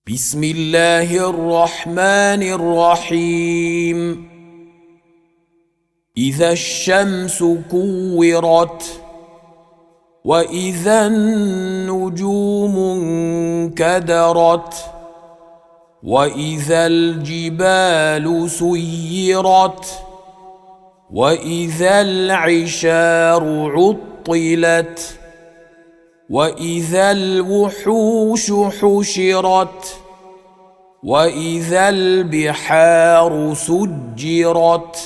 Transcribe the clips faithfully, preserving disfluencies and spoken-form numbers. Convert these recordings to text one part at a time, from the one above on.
بسم الله الرحمن الرحيم. إذا الشمس كورت وإذا النجوم انكدرت وإذا الجبال سيرت وإذا العشار عطلت وإذا الوحوش حشرت وإذا البحار سجرت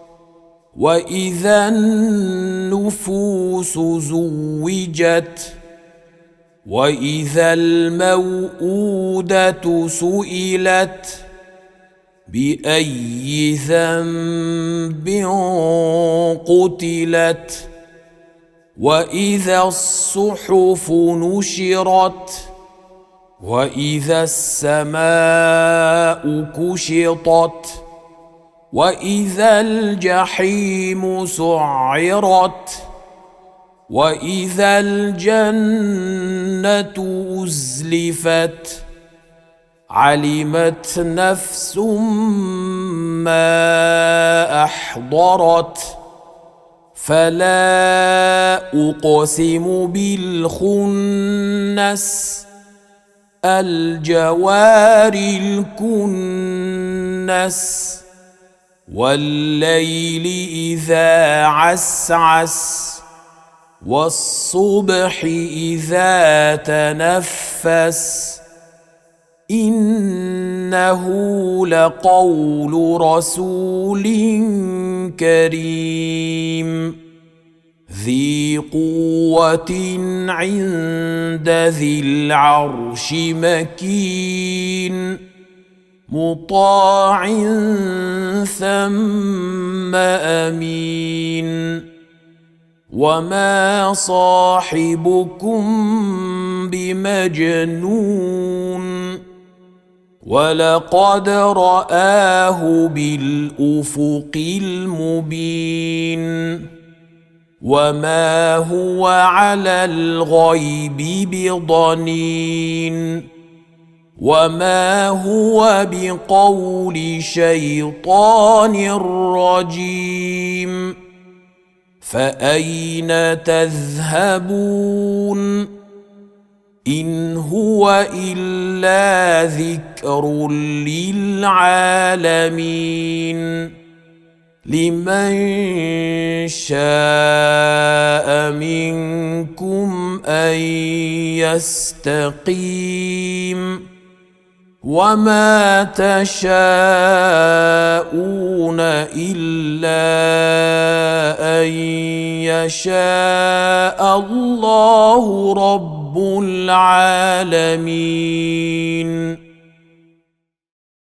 وإذا النفوس زوجت وإذا الموءودة سئلت بأي ذنب قتلت وإذا الصحف نشرت وإذا السماء كشطت وإذا الجحيم سعرت وإذا الجنة أزلفت علمت نفس ما أحضرت فلا أقسم بالخنس الجوار الكنس والليل إذا عسعس والصبح إذا تنفس إنه لقول رسول كريم ذي قوة عند ذي العرش مكين مطاع ثم أمين وما صاحبكم بمجنون ولقد رآه بالأفق المبين وما هو على الغيب بضنين وما هو بقول شيطان رجيم فأين تذهبون إن هو إلا ذكر للعالمين لمن شاء منكم أن يستقيم وما تشاءون إلا أن يشاء الله رب العالمين.